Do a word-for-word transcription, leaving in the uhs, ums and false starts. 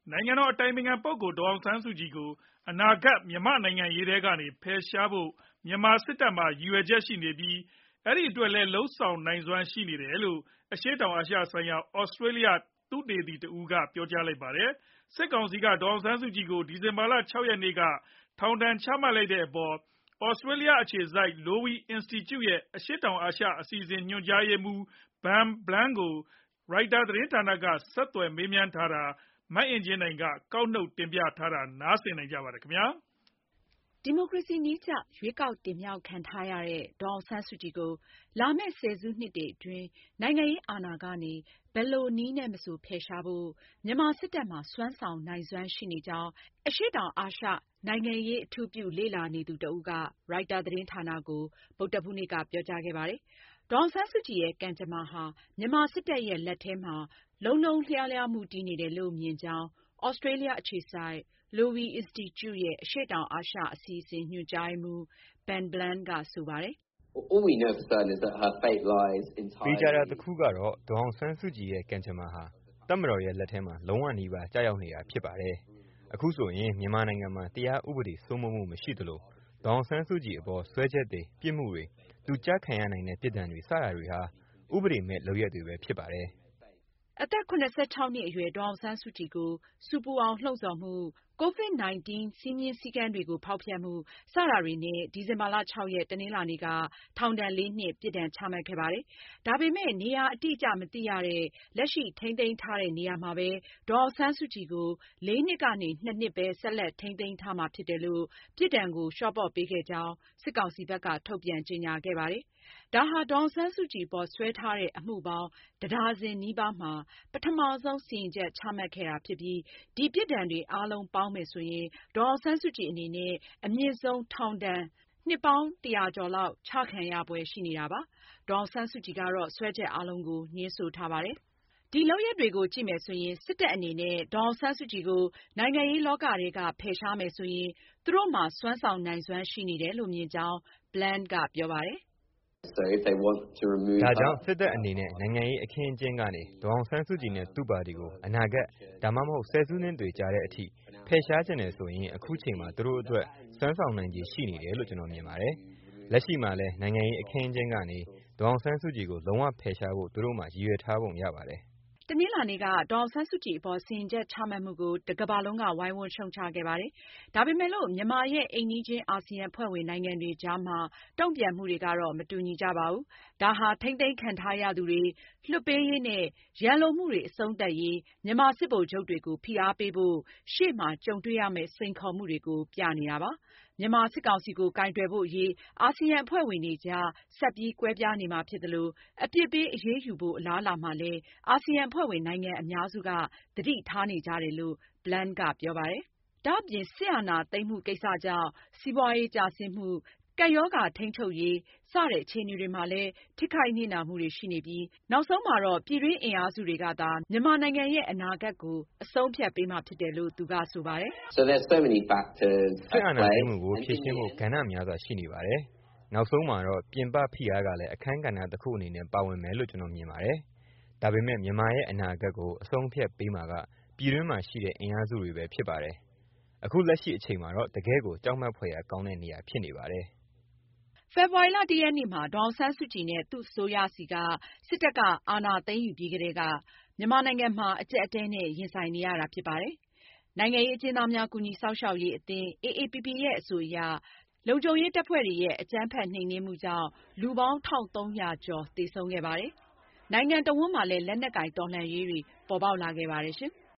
နိုင်ငံတော်အတိုင်ပင်ခံပုဂ္ဂိုလ်ဒေါ်အောင်ဆန်းစုကြည်ကိုအနာဂတ်မြန်မာ့နိုင်ငံရေးထဲကနေဖယ်ရှားဖို့မြန်မာစစ်တပ်မှာရည်ရွယ်ချက်ရှိနေပြီးအဲဒီအတွက်လည်းလုပ်ဆောင်နိုင်စွမ်းရှိနေတယ်လို့အရှေ့တောင်အာရှဆိုင်ရာဩစတြေးလျသုတေသီတဦးကပြောကြားလိုက်ပါတယ်။စစ်ကောင်စီကဒေါ်အောင်ဆန်းစုကြည်ကိုဒီဇင်ဘာလ၆ရက်နေ့ကထောင်ဒဏ်ချမှတ်လိုက်တဲ့အပေါ်ဩစတြေးလျအခြေစိုက် Lowy Institute ရဲ့အရှေ့တောင်အာရှအစီအစဉ်ညွှန်ကြားရေးမှူး Ben Bland ကို Reuters သတင်းဌာနကဆက်သွယ်မေးမြန်းထားတာမအင်ကြင်းနိုင်ကကောက်နှုတ်တင်ပြထားတာနားဆင်နိုင်ကြပါတယ်ခင်ဗျာ။ဒီမိုကရေစီနည်းကျရွေးကောက်တင်မြှောက်ခံထားရတဲ့ဒေါ်အောင်ဆန်းစုကြည်ကိုလာမယ့်ဆယ်စုနှစ်တွေအတွင်းနိုင်ငံရေးအာဏာကနေဘယ်လိုနည်းနဲ့မဆိုဖယ်ရှားဖို့မြန်မာစစ်တပ်မှာစွမ်းဆောင်နိုင်စွမ်းရှိနေကြောင်းအရှေ့တောင်အာရှနိုင်ငံရေးအထူးပြုလေ့လာနေသူတဦးက Reuters သတင်းဌာနကိုဗုဒ္ဓဟူးနေ့ကပြောကြားခဲ့ပါတယ်။ဒေါ်အောင်ဆန်းစုကြည်ရဲ့ကံကြမ္မာဟာမြန်မာစစ်တပ်ရဲ့လက်ထဲမှာလုံးလုံးလျားလျားမှုတည်နေတယ်လို့မြင်ကြောင်းဩစတြေးလျအခြေစိုက် Lowy Institute ရဲ့အရှေ့တောင်အာရှအစီအစဉ်ညွှန်ကြားရေးမှူး Ben Bland ကဆိုပါတယ်။ All we know for certain is that her fate lies entirely သေချာတာတစ်ခုကတော့ဒေါ်အောင်ဆန်းစုကြည်ရဲ့ကံကြမ္မာဟာတပ်မတော်ရဲ့လက်ထဲမှာလုံးဝနီးပါးကျရောက်နေတာဖြစ်ပါတယ်။အခုဆိုရင်မြန်မာနိုင်ငံမှာတရားဥပဒေစိုးမိုးမှုမရှိသလိုဒေါ်အောင်ဆန်းစုကြည်အပေါ်စွဲချက်တွေပြစ်မှုတွေသူကြခံရနိုင်တဲ့ပြစ်ဒဏ်တွေစတာတွေဟာဥပဒေမဲ့လုပ်ရက်တွေပဲဖြစ်ပါတယ်။အသက်၇၆နှစ်အရွယ်ဒေါ်အောင်ဆန်းစုကြည်ကိုဆူပူအောင်လှုံ့ဆော်မှု၊ ကိုဗစ် ၁၉ စည်းမျဉ်းစည်းကမ်းတွေကိုဖောက်ဖျက်မှု စတာတွေနဲ့ ဒီဇင်ဘာလ၆ရက်တနင်္လာနေ့ကထောင်ဒဏ်လေးနှစ်ပြစ်ဒဏ်ချမှတ်ခဲ့ပါတယ်။ဒါပေမဲ့နေရာအတိအကျမသိရတဲ့လက်ရှိထိန်းသိမ်းထားတဲ့နေရာမှာပဲဒေါ်အောင်ဆန်းစုကြည်ကိုလေးနှစ်ကနေနှစ်နှစ်ပဲဆက်လက်ထိန်းသိမ်းထားမှာဖြစ်တယ်လို့ပြစ်ဒဏ်ကိုလျှော့ပေါ့ပေးခဲ့ကြောင်းစစ်ကောင်စီဘက်ကထုတ်ပြန်ကြေညာခဲ့ပါတယ်။ဒါဟာဒေါ်အောင်ဆန်းစုကြည်အပေါ်စွဲထားတဲ့အမှုပေါင်းတစ်ဒါဇင်နီးပါးမှာပထမဆုံးစီရင်ချက်ချမှတ်ခဲ့တာဖြစ်ပြီးဒီပြစ်ဒဏ်တွေအားလုံးပေါင်းမယ်ဆိုရင်ဒေါ်အောင်ဆန်းစုကြည်အနေနဲ့အမြင့်ဆုံးထောင်ဒဏ်နှစ်ပေါင်းတရာကျော်လောက်ချခံရဖွယ်ရှိနေတာပါ။ဒေါ်အောင်ဆန်းစုကြည်ကတော့စွဲချက်အားလုံးကိုငြင်းဆိုထားပါတယ်။ဒီလုပ်ရပ်တွေကိုကြည့်မယ်ဆိုရင်စစ်တပ်အနေနဲ့ဒေါ်အောင်ဆန်းစုကြည်ကိုနိုင်ငံရေးလောကထဲကဖယ်ရှားမယ်ဆိုရင်သူတို့မှာစွမ်းဆောင်နိုင်စွမ်းရှိနေတယ်လို့မြင်ကြောင်း Bland ကပြောပါတယ်။ So if they want to remove ဒါကြောင့်စစ်တပ်အနေနဲ့နိုင်ငံရေးအခင်းအကျင်းကနေဒေါ်အောင်ဆန်းစုကြည်နဲ့သူ့ပါတီကိုအနာဂတ်ဒါမှမဟုတ်ဆယ်စုနှစ်တွေကြာတဲ့အထိဖယ်ရှားခြင်းနဲ့ဆိုရင်အခုချိန်မှာသူတို့အတွက်စွမ်းဆောင်နိုင်ခြေရှိနေတယ်လို့ကျွန်တော်မြင်ပါတယ်။လက်ရှိမှာလည်းနိုင်ငံရေးအခင်းအကျင်းကနေဒေါ်အောင်ဆန်းစုကြည်ကိုလုံးဝဖယ်ရှားဖို့သူတို့မှရည်ရွယ်ထားပုံရပါတယ်။တနင်္လာနေ့ကဒေါ်အောင်ဆန်းစုကြည်အပေါ်စီရင်ချက်ချမှတ်မှုကိုတကမ္ဘာလုံးကဝိုင်းဝန်းရှုတ်ချခဲ့ပါတယ်။ဒါပေမဲ့လို့မြန်မာရဲ့အိမ်နီးချင်းအာဆီယံအဖွဲ့ဝင်နိုင်ငံတွေကြားမှာတုံ့ပြန်မှုတွေကတော့မတူညီကြပါဘူး။ဒါဟာထိန်းသိမ်းခံထားရသူတွေလွှတ်ပေးရေးနဲ့ရန်လိုမှုတွေအဆုံးသတ်ရေးမြန်မာစစ်ဗိုလ်ချုပ်တွေကိုဖိအားပေးဖို့ရှေ့မှာကြုံတွေ့ရမယ့်စိန်ခေါ်မှုတွေကိုပြနေတာပါ။မြန်မာစစ်ကောင်စီကိုကိုင်တွယ်ဖို့အရေးအာဆီယံအဖွဲ့ဝင်တွေကြားဆက်ပြီးကွဲပြားနေမှာဖြစ်သလိုအပြစ်ပေးအရေးယူဖို့အလားအလာမှာလည်းအာဆီယံအဖွဲ့ဝင်နိုင်ငံအများစုကသတိထားနေကြတယ်လို့ Bland ကပြောပါတယ်။ဒါ့အပြင်စစ်အာဏာသိမ်းမှုကိစ္စကြောင့်စီးပွားရေးကျဆင်းမှုကပ်ရောဂါထိန်းချုပ်ရေးစတဲ့အခြေအနေတွေမှာလည်းထိခိုက်နစ်နာမှုတွေရှိနေပြီးနောက်ဆုံးမှာတော့ပြည်တွင်းအင်အားစုတွေကသာမြန်မာနိုင်ငံရဲ့အနာဂတ်ကိုအဆုံးဖြတ်ပေးမှာဖြစ်တယ်လို့သူကဆိုပါတယ်။ So there's so many factors စစ်အာဏာသိမ်းမှုကိုဖြေရှင်းဖို့ကဏ္ဍများစွာရှိနေပါတယ်။နောက်ဆုံးမှာတော့ပြင်ပဖိအားကလည်းအခန်းကဏ္ဍတစ်ခုအနေနဲ့ပါဝင်မယ်လို့ကျွန်တော်မြင်ပါတယ်။ဒါပေမဲ့မြန်မာရဲ့အနာဂတ်ကိုအဆုံးဖြတ်ပေးမှာကပြည်တွင်းမှာရှိတဲ့အင်အားစုတွေပဲဖြစ်ပါတယ်။အခုလက်ရှိအချိန်မှာတော့တကယ့်ကိုကြောက်မက်ဖွယ်ရာကောင်းတဲ့နေရာဖြစ်နေပါတယ်။ဖေဖေါ်ဝါရီလတရက်နေ့မှာဒေါ်အောင်ဆန်းစုကြည်နဲ့သူ့အစိုးရဆီကစစ်တပ်ကအာဏာသိမ်းယူပြီးကတည်းကမြန်မာနိုင်ငံမှာအကျပ်အတည်းနဲ့ရင်ဆိုင်နေရတာဖြစ်ပါတယ်။နိုင်ငံရေးအကျဉ်းသားများကူညီစောင့်ရှောက်ရေးအသင်း အေအေပီပီ ရဲ့အဆိုအရလုံခြုံရေးတပ်ဖွဲ့တွေရဲ့အကြမ်းဖက်နှိမ်နင်းမှုကြောင့်လူပေါင်း ၁၃၀၀ ကျော်သေဆုံးခဲ့ပါတယ်။နိုင်ငံတဝန်းမှာလည်းလက်နက်ကိုင်တော်လှန်ရေးတွေပေါ်ပေါက်လာခဲ့ပါတယ်ရှင်။